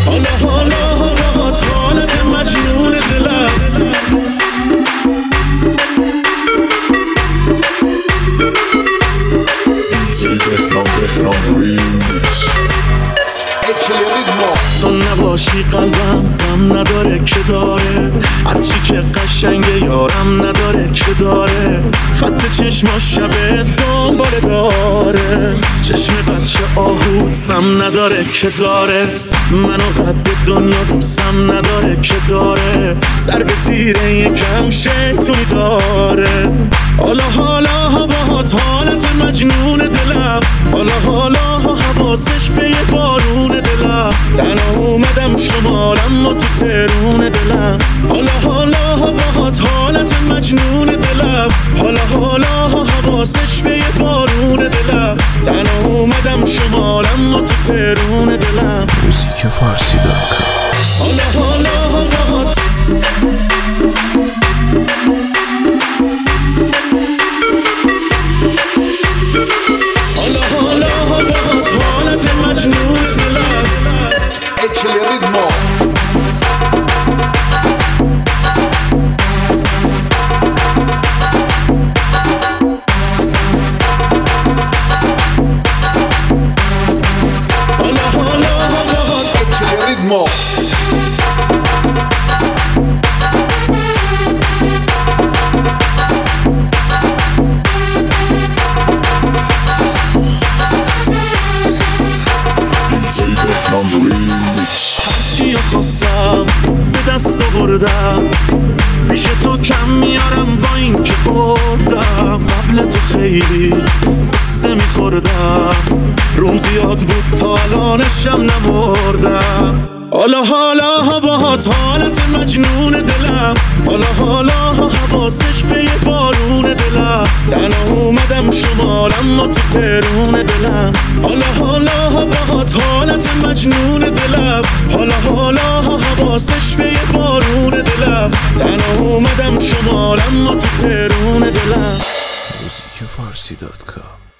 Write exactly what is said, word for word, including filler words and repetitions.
حالا حالا باهات حالت مجنون دلم. تو نباشی قلبم غم نداره که داره، هرچی که قشنگه یارم نداره که داره. خط چشما شبه دنباله داره، چشم بچه آهو سم نداره که داره. منو قد دنیا دوستم نداره که داره، سر به زیر یکم شیطونی داره. حالا حالا باهات حالت مجنون دلم، حالا حالا حواسش به یه بارون دلم. تنها اومدم شمارم و تو ترون دلم. حالا حالا باهات حالت مجنون دلم، حالا حالا حواسش به یه بارون دلم. تنها اومدم شمارم و تو ترون دلم. موزیک فارسی دات کام. حالا حالا باهات حالا حالا باهات حالت مجنون دلم. Échale ritmo. حالا حالا باهات Échale ritmo. هرچی خواستم به دست آوردم، پیش تو کم میارم با این که بردم. قبل تو خیلی قصه میخوردم، روم زیاد بود تا الانشم نمردم. حالا حالا باهات حالت مجنون دلم، حالا حالا حواسش به یه بارون دلم. تنها اومدم شمارم و تو ترون دلم. حالا حالا باهات حالت مجنون دلم، حالا حالا حواسش به یه بارون دلم. تنها اومدم شمارم و تو ترون دلم. موزیک فارسی دات کام.